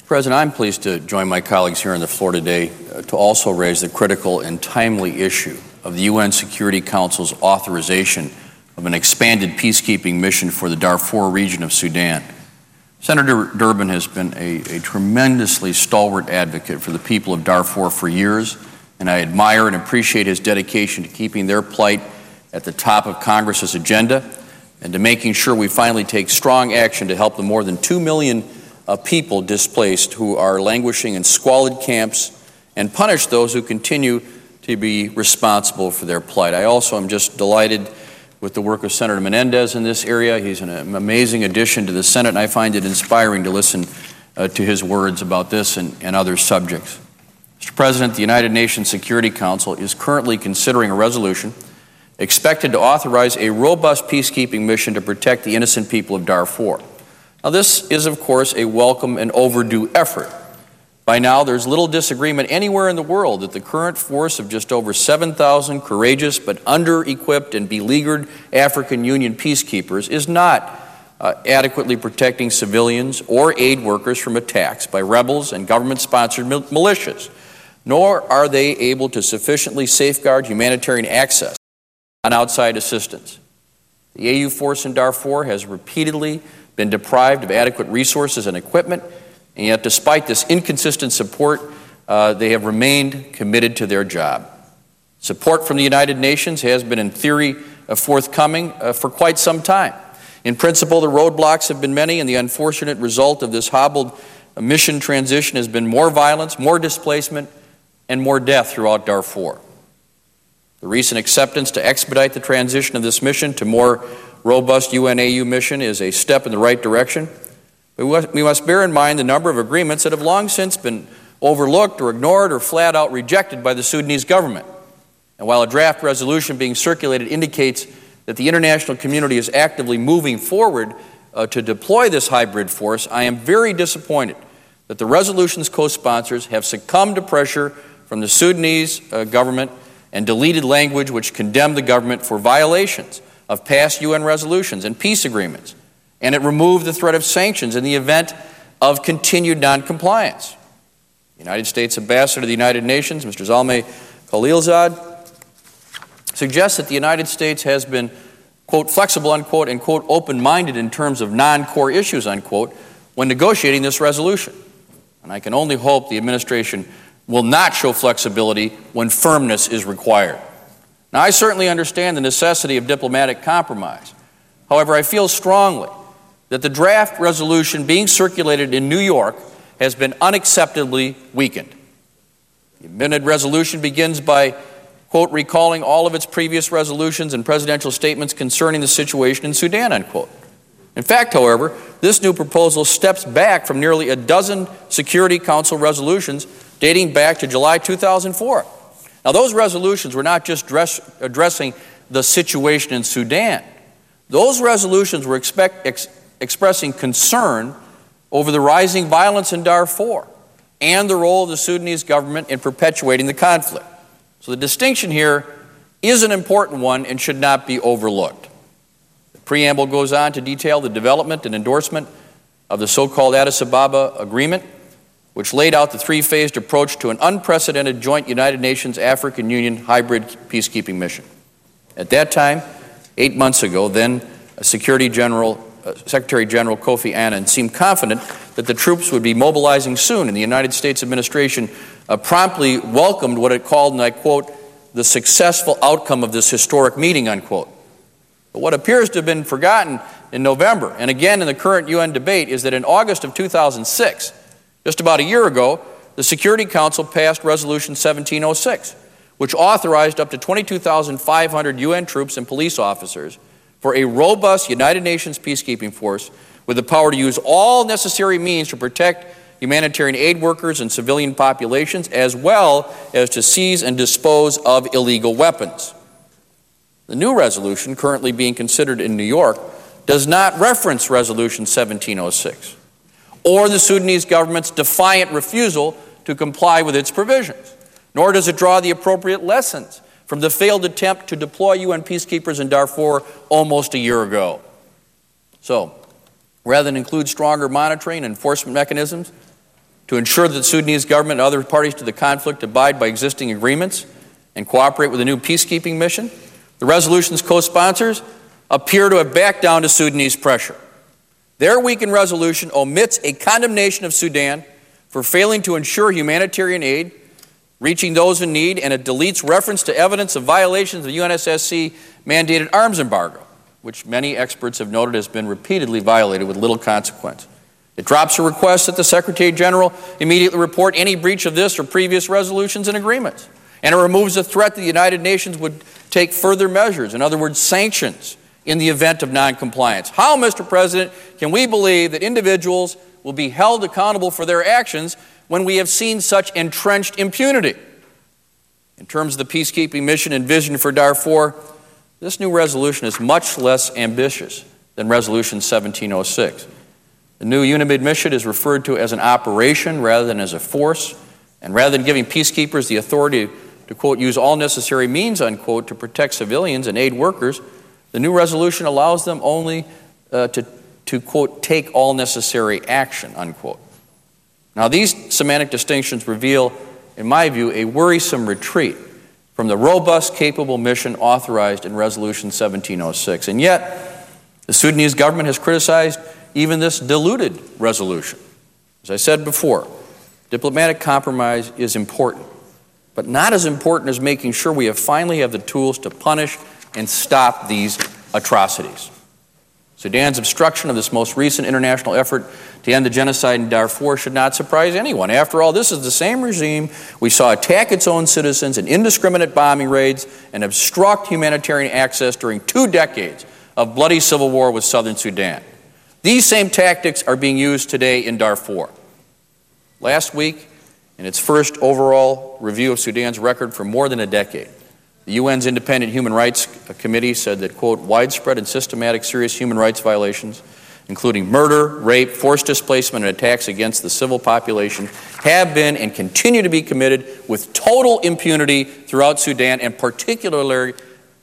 President, I'm pleased to join my colleagues here on the floor today to also raise the critical and timely issue of the UN Security Council's authorization of an expanded peacekeeping mission for the Darfur region of Sudan. Senator Durbin has been a tremendously stalwart advocate for the people of Darfur for years, and I admire and appreciate his dedication to keeping their plight at the top of Congress's agenda and to making sure we finally take strong action to help the more than 2 million people displaced who are languishing in squalid camps and punish those who continue to be responsible for their plight. I also am just delighted with the work of Senator Menendez in this area. He's an amazing addition to the Senate, and I find it inspiring to listen to his words about this and other subjects. Mr. President, the United Nations Security Council is currently considering a resolution expected to authorize a robust peacekeeping mission to protect the innocent people of Darfur. Now, this is, of course, a welcome and overdue effort. By now, there's little disagreement anywhere in the world that the current force of just over 7,000 courageous but under-equipped and beleaguered African Union peacekeepers is not adequately protecting civilians or aid workers from attacks by rebels and government-sponsored militias, nor are they able to sufficiently safeguard humanitarian access on outside assistance. The AU force in Darfur has repeatedly been deprived of adequate resources and equipment, and yet despite this inconsistent support, they have remained committed to their job. Support from the United Nations has been, in theory, forthcoming for quite some time. In principle, the roadblocks have been many, and the unfortunate result of this hobbled mission transition has been more violence, more displacement, and more death throughout Darfur. The recent acceptance to expedite the transition of this mission to more robust UNAU mission is a step in the right direction. But we must bear in mind the number of agreements that have long since been overlooked or ignored or flat out rejected by the Sudanese government. And while a draft resolution being circulated indicates that the international community is actively moving forward to deploy this hybrid force, I am very disappointed that the resolution's co-sponsors have succumbed to pressure from the Sudanese government and deleted language which condemned the government for violations of past UN resolutions and peace agreements, and it removed the threat of sanctions in the event of continued noncompliance. The United States Ambassador to the United Nations, Mr. Zalmay Khalilzad, suggests that the United States has been, quote, flexible, unquote, and, quote, open-minded in terms of non-core issues, unquote, when negotiating this resolution. And I can only hope the administration will not show flexibility when firmness is required. Now, I certainly understand the necessity of diplomatic compromise. However, I feel strongly that the draft resolution being circulated in New York has been unacceptably weakened. The amended resolution begins by, quote, recalling all of its previous resolutions and presidential statements concerning the situation in Sudan, unquote. In fact, however, this new proposal steps back from nearly a dozen Security Council resolutions dating back to July 2004. Now, those resolutions were not just addressing the situation in Sudan. Those resolutions were expressing concern over the rising violence in Darfur and the role of the Sudanese government in perpetuating the conflict. So the distinction here is an important one and should not be overlooked. The preamble goes on to detail the development and endorsement of the so-called Addis Ababa Agreement, which laid out the three-phased approach to an unprecedented joint United Nations African Union hybrid peacekeeping mission. At that time, 8 months ago, then Secretary General Kofi Annan seemed confident that the troops would be mobilizing soon, and the United States administration promptly welcomed what it called, and I quote, the successful outcome of this historic meeting, unquote. But what appears to have been forgotten in November, and again in the current UN debate, is that in August of 2006, just about a year ago, the Security Council passed Resolution 1706, which authorized up to 22,500 UN troops and police officers for a robust United Nations peacekeeping force with the power to use all necessary means to protect humanitarian aid workers and civilian populations, as well as to seize and dispose of illegal weapons. The new resolution currently being considered in New York does not reference Resolution 1706 or the Sudanese government's defiant refusal to comply with its provisions, nor does it draw the appropriate lessons from the failed attempt to deploy UN peacekeepers in Darfur almost a year ago. So, rather than include stronger monitoring and enforcement mechanisms to ensure that the Sudanese government and other parties to the conflict abide by existing agreements and cooperate with a new peacekeeping mission. The resolution's co-sponsors appear to have backed down to Sudanese pressure. Their weakened resolution omits a condemnation of Sudan for failing to ensure humanitarian aid reaching those in need, and it deletes reference to evidence of violations of UNSC-mandated arms embargo, which many experts have noted has been repeatedly violated with little consequence. It drops a request that the Secretary General immediately report any breach of this or previous resolutions and agreements. And it removes the threat that the United Nations would take further measures, in other words, sanctions, in the event of noncompliance. How, Mr. President, can we believe that individuals will be held accountable for their actions when we have seen such entrenched impunity? In terms of the peacekeeping mission and vision for Darfur, this new resolution is much less ambitious than Resolution 1706. The new UNAMID mission is referred to as an operation rather than as a force, and rather than giving peacekeepers the authority to, quote, use all necessary means, unquote, to protect civilians and aid workers, the new resolution allows them only to, quote, take all necessary action, unquote. Now, these semantic distinctions reveal, in my view, a worrisome retreat from the robust, capable mission authorized in Resolution 1706. And yet, the Sudanese government has criticized even this diluted resolution. As I said before, diplomatic compromise is important, but not as important as making sure we finally have the tools to punish and stop these atrocities. Sudan's obstruction of this most recent international effort to end the genocide in Darfur should not surprise anyone. After all, this is the same regime we saw attack its own citizens in indiscriminate bombing raids and obstruct humanitarian access during 2 decades of bloody civil war with southern Sudan. These same tactics are being used today in Darfur. Last week, in its first overall review of Sudan's record for more than a decade, the UN's Independent Human Rights Committee said that, quote, widespread and systematic serious human rights violations, including murder, rape, forced displacement, and attacks against the civil population, have been and continue to be committed with total impunity throughout Sudan, and particularly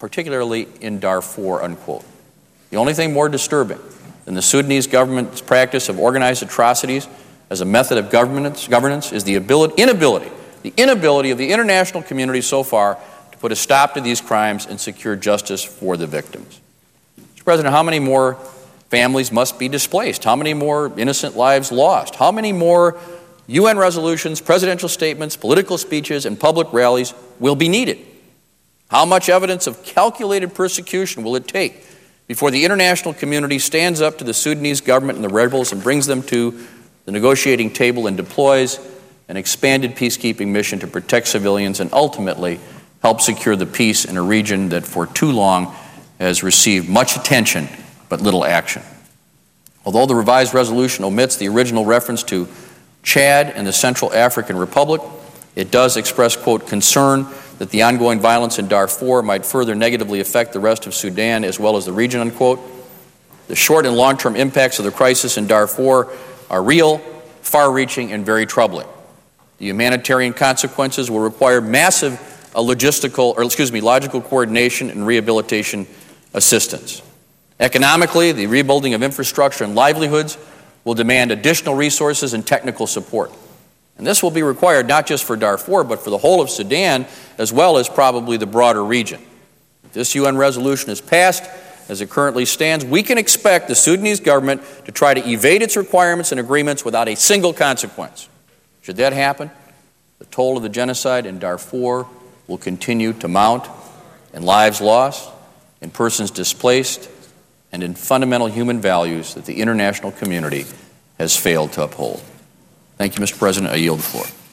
in Darfur, unquote. The only thing more disturbing than the Sudanese government's practice of organized atrocities as a method of governance is the inability of the international community so far to put a stop to these crimes and secure justice for the victims. Mr. President, how many more families must be displaced? How many more innocent lives lost? How many more UN resolutions, presidential statements, political speeches, and public rallies will be needed? How much evidence of calculated persecution will it take before the international community stands up to the Sudanese government and the rebels and brings them to the negotiating table and deploys an expanded peacekeeping mission to protect civilians and ultimately help secure the peace in a region that for too long has received much attention but little action? Although the revised resolution omits the original reference to Chad and the Central African Republic, it does express, quote, concern that the ongoing violence in Darfur might further negatively affect the rest of Sudan as well as the region, unquote. The short and long-term impacts of the crisis in Darfur are real, far-reaching, and very troubling. The humanitarian consequences will require massive logical coordination and rehabilitation assistance. Economically, the rebuilding of infrastructure and livelihoods will demand additional resources and technical support. And this will be required not just for Darfur, but for the whole of Sudan, as well as probably the broader region. If this UN resolution is passed as it currently stands, we can expect the Sudanese government to try to evade its requirements and agreements without a single consequence. Should that happen, the toll of the genocide in Darfur will continue to mount, and lives lost, and persons displaced, and in fundamental human values that the international community has failed to uphold. Thank you, Mr. President. I yield the floor.